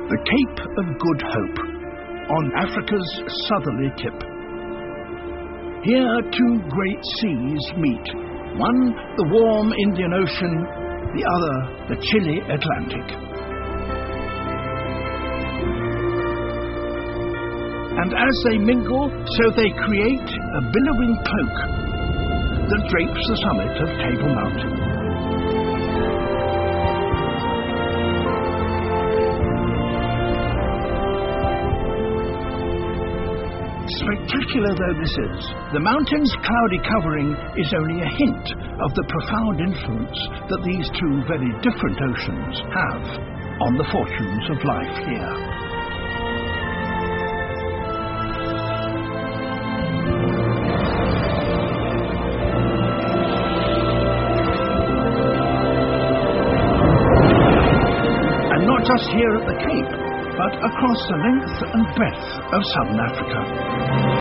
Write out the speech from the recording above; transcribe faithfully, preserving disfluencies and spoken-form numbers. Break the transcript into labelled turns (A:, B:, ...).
A: the Cape of Good Hope, on Africa's southerly tip. Here two great seas meet, one the warm Indian Ocean, the other the chilly Atlantic. And as they mingle, so they create a billowing cloak that drapes the summit of Table Mountain. Spectacular though this is, the mountain's cloudy covering is only a hint of the profound influence that these two very different oceans have on the fortunes of life here. And not just here at the Cape, but across the length and breadth of southern Africa.